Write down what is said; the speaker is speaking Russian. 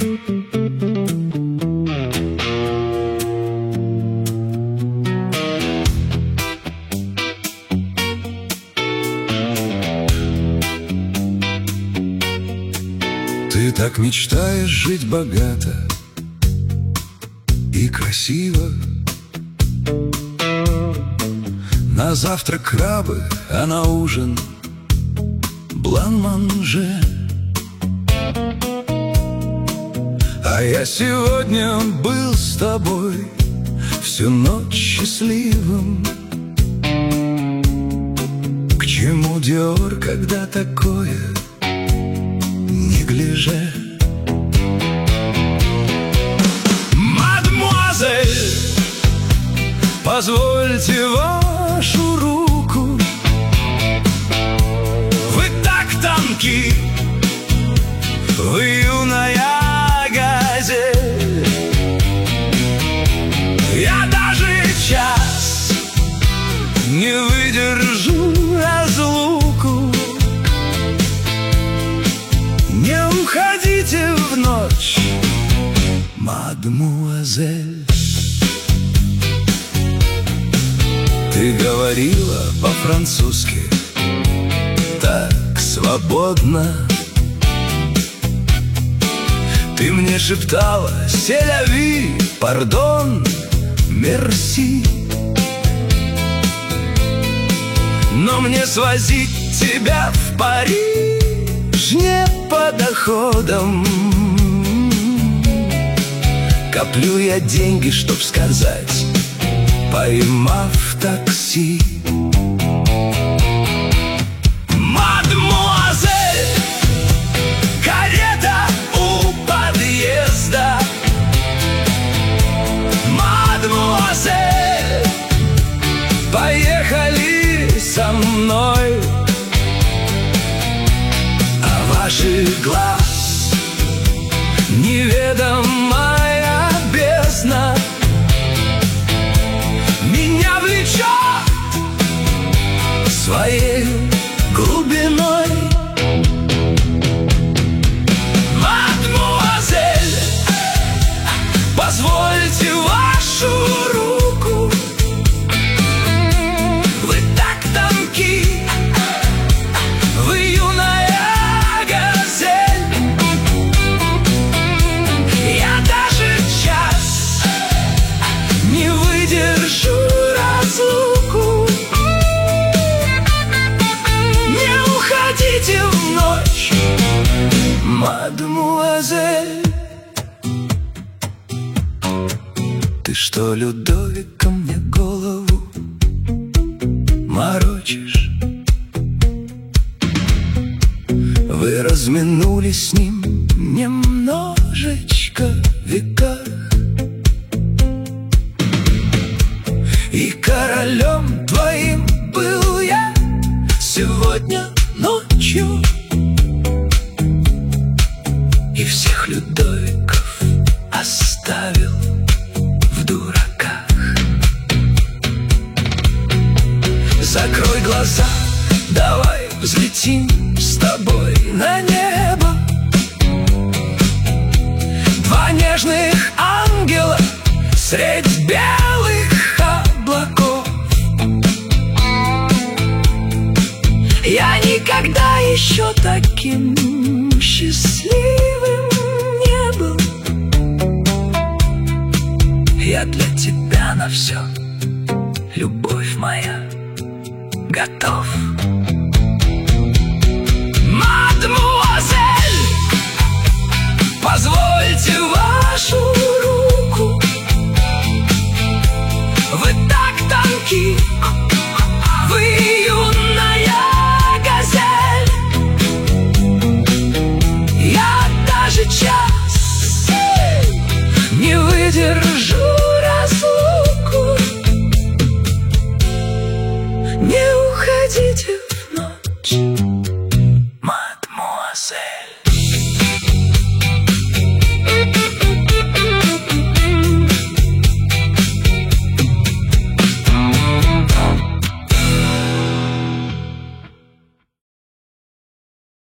Ты так мечтаешь жить богато и красиво. На завтрак крабы, а на ужин блан-манже. А я сегодня был с тобой всю ночь счастливым. К чему Диор, когда такое неглиже? Мадемуазель, позвольте вашу руку. Вы так тонки, вы юная газель. Я даже час не выдержу разлуку. Не уходите в ночь, мадемуазель. Ты говорила по-французски так свободно. Ты мне шептала «Селяви, пардон, мерси». Но мне свозить тебя в Париж не по доходам. Коплю я деньги, чтоб сказать, поймав такси. Мадемуазель, карета у подъезда. Мадемуазель, поехали со мной. А ваших глаз неведомая бездна меня влечет своей глубиной. Мадемуазель, позвольте вашу руку. Вы так тонки, вы юная газель. Я даже час не выдержу разлуку. Не уходите в ночь, мадемуазель. Ты что, Людовика, мне голову морочишь? Вы разминулись с ним немножечко в веках. И королем твоим был я сегодня ночью. И всех Людовиков оставил в дураках. Закрой глаза, давай взлетим с тобой на небо. Два нежных ангела средь белых облаков. Я никогда еще таким счастливым не был. Я для тебя на все, любовь моя, готов.